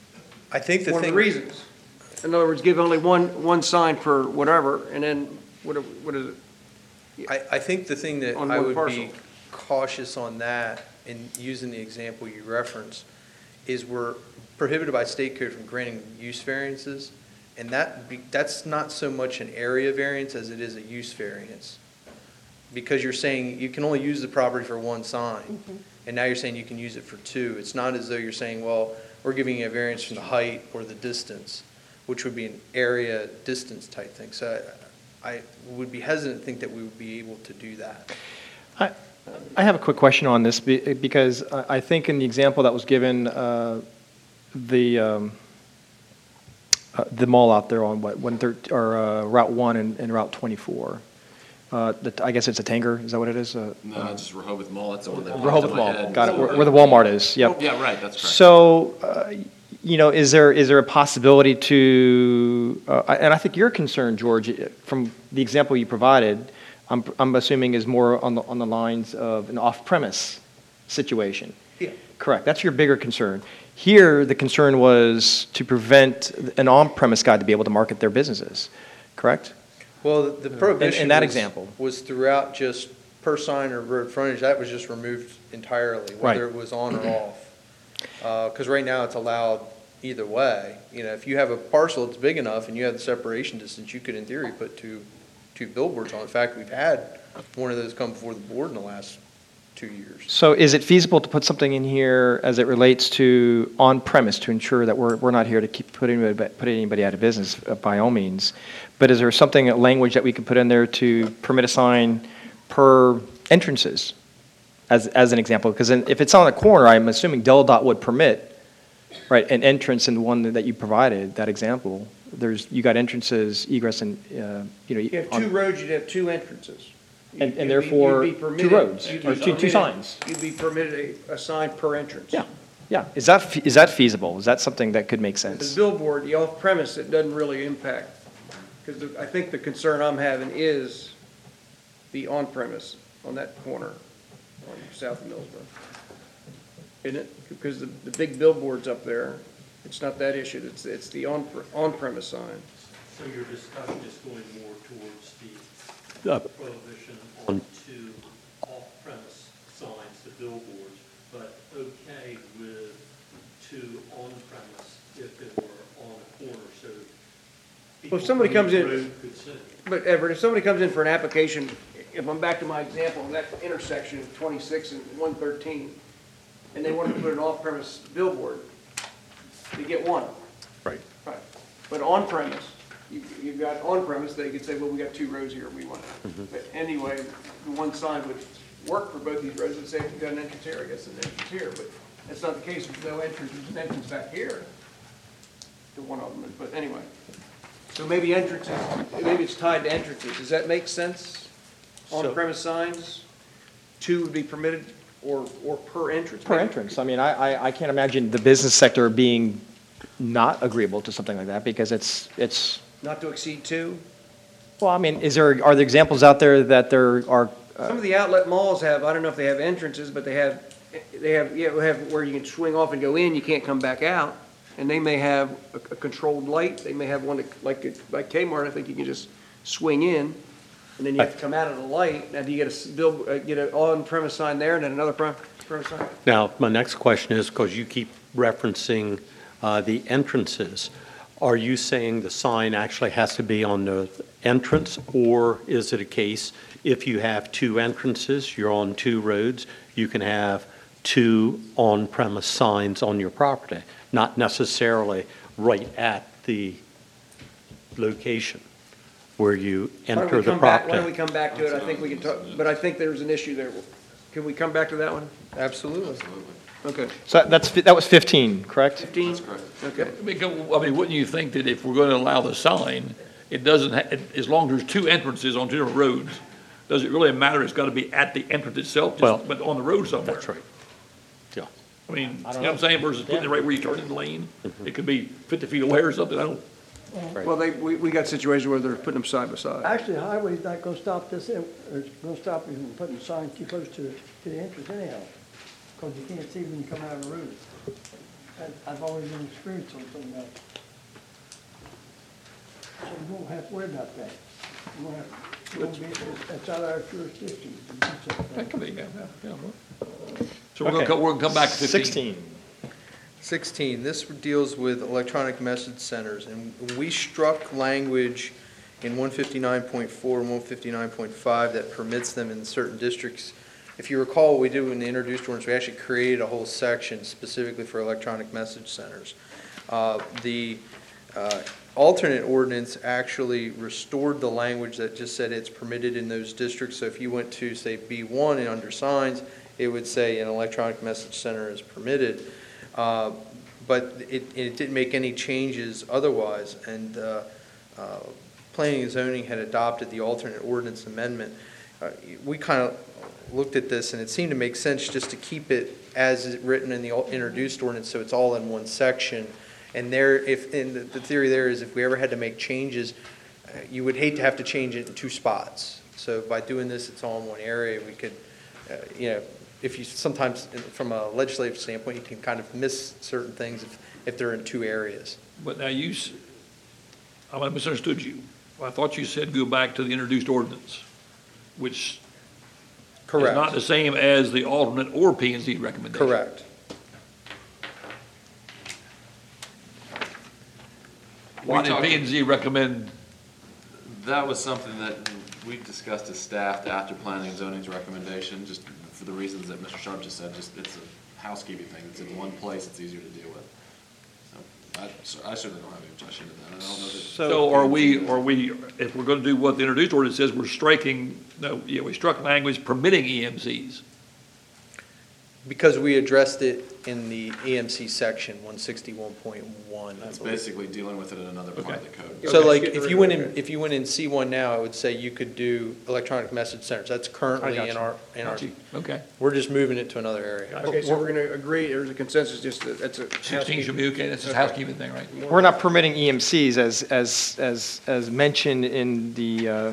I think the one of thing. the reasons. In other words, give only one, one sign for whatever, and then, what, what is it? I, I think the thing that On I one would parcel. be cautious on that, in using the example you referenced, is we're prohibited by state code from granting use variances, and that, be- that's not so much an area variance as it is a use variance. Because you're saying you can only use the property for one sign, and now you're saying you can use it for two. It's not as though you're saying, well, we're giving you a variance from the height or the distance, which would be an area distance type thing. So I I would be hesitant to think that we would be able to do that. I, I have a quick question on this, be- because I I think in the example that was given, uh, the, um, uh, the mall out there on what, one thirteen, or uh, Route one and and Route twenty-four, uh, the- I guess it's a Tanger, is that what it is? Uh, No, it's just Rehoboth Mall, that's the one that popped Rehoboth in my Mall, head. got it, where where the Walmart is, yep. Yeah, right, that's correct. So, uh, you know, is there, is there a possibility to, uh, I- and I think your concern, George, from the example you provided, I'm, I'm assuming is more on the, on the lines of an off-premise situation. Yeah. Correct, that's your bigger concern. Here, the concern was to prevent an on-premise guy to be able to market their businesses, correct? Well, the prohibition. in that was- example. Was throughout just per sign or road frontage, that was just removed entirely, whether Right. it was on or off. Because right now, it's allowed either way. You know, if you have a parcel that's big enough and you have the separation distance, you could in theory put two, two billboards on. In fact, we've had one of those come before the board in the last two years. So is it feasible to put something in here as it relates to on-premise to ensure that we're, we're not here to keep putting, put anybody out of business, uh, by all means? But is there something, a language that we can put in there to permit a sign per entrances, as, as an example? Because if it's on a corner, I'm assuming Del Dot would permit, right, an entrance in the one that you provided, that example. There's, you got entrances, egress, and, uh, you know. You have on- two roads, you'd have two entrances. And, and You'd be- therefore, you'd be two permitted- roads, you'd or be two, two permitted- signs. You'd be permitted a, a sign per entrance. Yeah, yeah. Is that, fe- is that feasible? Is that something that could make The sense? billboard, the off-premise, it doesn't really impact, because I think the concern I'm having is the on-premise on that corner on South of Millsboro. Isn't it? Because the, the big billboards up there, it's not that issue, it's, it's the on, on-premise sign. So your discussion is going more towards the prohibition on two off-premise signs, the billboards, but okay with two on-premise if they were on a corner, so people Well, if somebody from comes each in- road could see. But Everett, if somebody comes in for an application, if I'm back to my example, of that intersection of twenty-six and one thirteen, and they want to put an off-premise billboard, you get one. Right. Right. But on-premise, you, you've got on-premise, they could say, well, we got two roads here, we want it. But anyway, the one sign would work for both these roads and say, if you've got an entrance here, I guess an entrance here, but that's not the case, there's no entrance, there's an entrance back here to one of them, but anyway. So maybe entrances, maybe it's tied to entrances, does that make sense? On-premise signs, two would be permitted, or, or per entrance? Per entrance. I mean, I, I, I can't imagine the business sector being not agreeable to something like that, because it's, it's, Not to exceed two? well, I mean, is there, are there examples out there that there are, uh, Some of the outlet malls have, I don't know if they have entrances, but they have, they have, yeah, they have where you can swing off and go in, you can't come back out. And they may have a, a controlled light, they may have one that, like, like Kmart, I think you can just swing in, and then you have to come out of the light, and you get a s- bill, uh, get an on-premise sign there, and then another pre- premise sign. Now, my next question is, because you keep referencing uh, the entrances, are you saying the sign actually has to be on the entrance, or is it a case, if you have two entrances, you're on two roads, you can have two on-premise signs on your property, not necessarily right at the location where you Why don't enter we the come back- Why don't we property? come back to it, I think we can talk, but I think there's an issue there. Can we come back to that one? Absolutely. Okay. so that's, fi- that was fifteen, correct? Fifteen? That's correct. Okay. I mean, go- I mean, wouldn't you think that if we're going to allow the sign, it doesn't, ha- it- as long as there's two entrances on two different roads, does it really matter? It's got to be at the entrance itself, just- Well, but on the road somewhere. That's right. Yeah. I mean, you know I don't what I'm saying, versus putting it right where you turn in the lane? It could be fifty feet away or something, I don't, Well, they, we, we got situations where they're putting them side by side. Actually, the highway's not gonna stop this, in- or it's gonna stop you from putting signs too close to, to the entrance anyhow, because you can't see when you come out of the road. That- I've always been experienced on something else. So you won't have to worry about that. You won't have, you won't be, that's out of our jurisdiction. to do something. that could be, yeah, yeah, yeah. well. So we're going to, Okay. we're going to come back to fifteen. Sixteen. sixteen, this deals with electronic message centers, and we struck language in one fifty-nine point four and one fifty-nine point five that permits them in certain districts. If you recall, what we did when the introduced ordinance, we actually created a whole section specifically for electronic message centers. Uh, The uh, alternate ordinance actually restored the language that just said it's permitted in those districts. So if you went to, say, B one and under signs, it would say an electronic message center is permitted. Uh, But it, it didn't make any changes otherwise, and uh, uh, Planning and Zoning had adopted the alternate ordinance amendment. Uh, We kind of looked at this, and it seemed to make sense just to keep it as written in the al- introduced ordinance, so it's all in one section. And there, if, and the- the theory there is if we ever had to make changes, uh, you would hate to have to change it in two spots. So by doing this, it's all in one area, we could, uh, you know, if you, sometimes from a legislative standpoint, you can kind of miss certain things if, if they're in two areas. But now you, s- I misunderstood you. I thought you said go back to the introduced ordinance, which is not the same as the alternate or P and Z recommendation. Correct. Why We did talked- P and Z recommend, That was something that we discussed as staff after planning and zoning's recommendation, just for the reasons that Mister Sharp just said, just it's a housekeeping thing. It's in one place, it's easier to deal with. So I, so I certainly don't have any objection to that. I don't know that. so are we, are we, if we're going to do what the introduced ordinance says, we're striking, no, yeah, we struck language permitting E M Cs. because we addressed it in the E M C section, one sixty-one point one. It's basically dealing with it in another part of the code. So Okay. like, if you went in, if you went in C one now, I would say you could do electronic message centers. That's currently got in you. our, in our, Got you. Okay. we're just moving it to another area. Okay, so we're gonna agree, there's a consensus, just that that's a. Sixteen should be okay, that's just a Okay. housekeeping thing, right? We're not permitting E M Cs as, as, as, as mentioned in the, uh,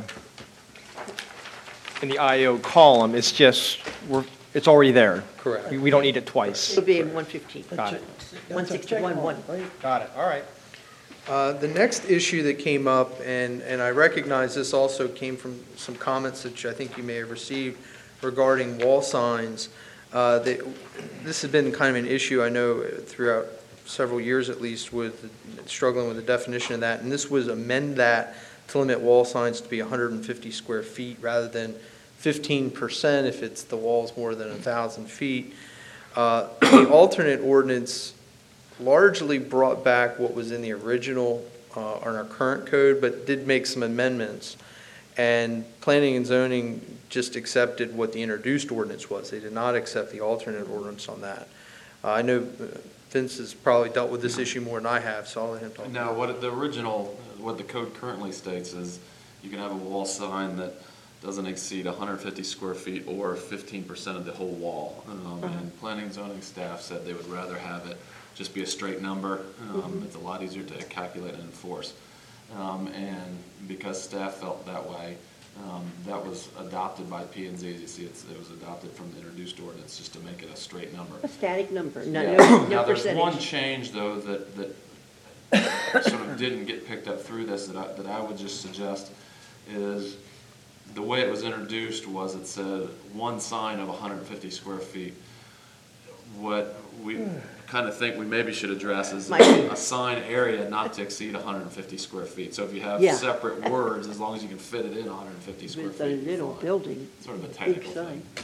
in the I O column. It's just, we're, it's already there. Correct. We- We don't need it twice. It'll be in one fifteen. Got it. one sixty-one one. Got it, all right. Uh, The next issue that came up, and, and I recognize this also came from some comments that I think you may have received regarding wall signs. Uh, that- This has been kind of an issue, I know, throughout several years at least, with struggling with the definition of that. And this was amend that to limit wall signs to be one hundred fifty square feet rather than fifteen percent if it's, the wall's more than one thousand feet. Uh, The alternate ordinance largely brought back what was in the original, uh, on our current code, but did make some amendments. And planning and zoning just accepted what the introduced ordinance was. They did not accept the alternate ordinance on that. Uh, I know uh, Vince has probably dealt with this issue more than I have, so I'll let him talk. No, what it- the original, what the code currently states is you can have a wall sign that doesn't exceed one hundred fifty square feet or fifteen percent of the whole wall. Um, And planning and zoning staff said they would rather have it just be a straight number. Um, It's a lot easier to calculate and enforce. Um, And because staff felt that way, um, that was adopted by P and Z. As you see, it's, it was adopted from the introduced ordinance just to make it a straight number. A static number, no, Yeah. no, no Now, there's one percentage. change, though, that, that sort of didn't get picked up through this, that I, that I would just suggest, is the way it was introduced was it said one sign of one hundred fifty square feet. What we kind of think we maybe should address is Might be. a sign area not to exceed one hundred fifty square feet. So if you have Yeah. separate words, as long as you can fit it in one hundred fifty square It's feet. a you're little fine. building, Sort of a big technical sign. thing.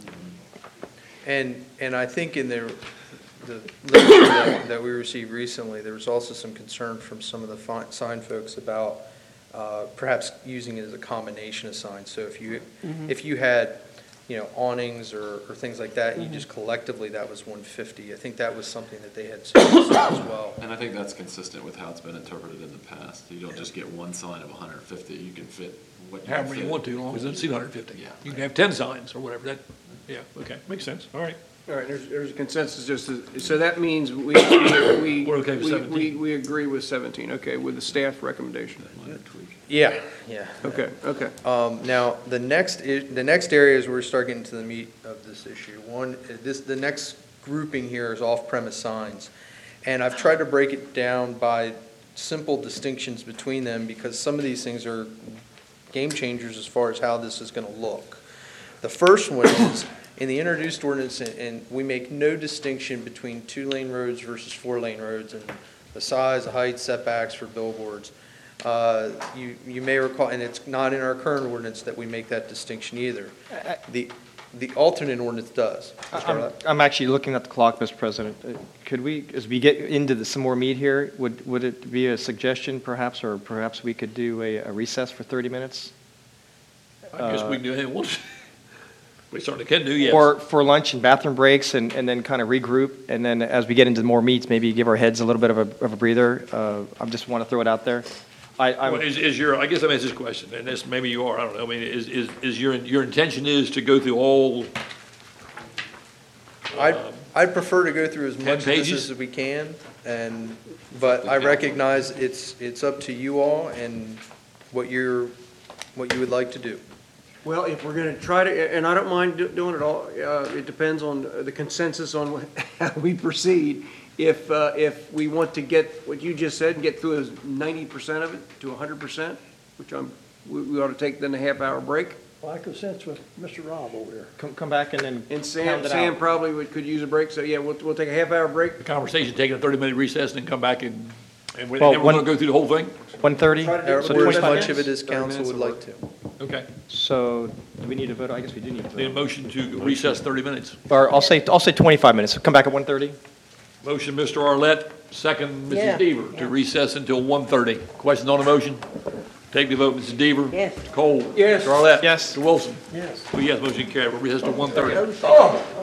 And, and I think in the, the literature that, that we received recently, there was also some concern from some of the fi- sign folks about uh, perhaps using it as a combination of signs. So if you, if you had, you know, awnings or, or things like that, and you just collectively, that was one fifty. I think that was something that they had suggested as well. And I think that's consistent with how it's been interpreted in the past. You don't just get one sign of one hundred fifty, you can fit what you can However you fit. want to, as long as it exceeds one hundred fifty. Yeah. You can have ten signs or whatever, that, yeah, okay, makes sense, all right. All right, there's, there's a consensus, just, to- so that means we, we. We're okay with we- seventeen? We, we agree with seventeen, okay, with the staff recommendation. Yeah, yeah. Okay, okay. Um, Now, the next, i- the next areas where we start getting to the meat of this issue. One, uh, this, the next grouping here is off-premise signs. And I've tried to break it down by simple distinctions between them because some of these things are game changers as far as how this is going to look. The first one is, in the introduced ordinance, and- and we make no distinction between two-lane roads versus four-lane roads and the size, the height, setbacks for billboards. Uh, You, you may recall, and it's not in our current ordinance that we make that distinction either. The, the alternate ordinance does. Mister I'm, Arlett? I'm actually looking at the clock, Mister President. Uh, Could we, as we get into the- some more meat here, would, would it be a suggestion perhaps, or perhaps we could do a a recess for thirty minutes? I guess we can do anything we want. We certainly can do, yes. For, for lunch and bathroom breaks, and, and then kind of regroup, and then as we get into more meats, maybe give our heads a little bit of a, of a breather. Uh, I just want to throw it out there. I, Well, I'm, Is, is your, I guess I'm asking this question, and this, maybe you are, I don't know, I mean, is, is, is your, your intention is to go through all, I'd, I'd prefer to go through as ten much of this pages? as we can, and, but I recognize it's, it's up to you all and what you're, what you would like to do. Well, if we're gonna try to, and I don't mind do- doing it all, uh, it depends on the consensus on what- how we proceed. If, uh, if we want to get what you just said and get through as ninety percent of it to hundred percent, which I'm, we, we ought to take then a half hour break. Well, I could sense with Mister Rob over there. come, come back and then And Sam, pound it Sam out. probably would, could use a break, so yeah, we'll, we'll take a half hour break. the conversation, taking a thirty-minute recess, and then come back and, and we- Well, and then we're one- gonna go through the whole thing? one thirty? Try to do Or it So or as twenty-five much of minutes? it as council minutes would will like to. Okay. So, do we need to vote? I guess we do need to Need a vote. motion to recess thirty minutes. Or I'll say, I'll say twenty-five minutes. Come back at one thirty? Motion, Mister Arlett, second, Missus Yeah. Deaver, to Yeah. recess until one thirty. Questions on the motion? Take the vote, Missus Deaver. Yes. Mister Cole. Yes. Mister Arlett. Yes. Mister Wilson. Yes. Oh, yes, motion carried. We'll recess till one thirty. Oh,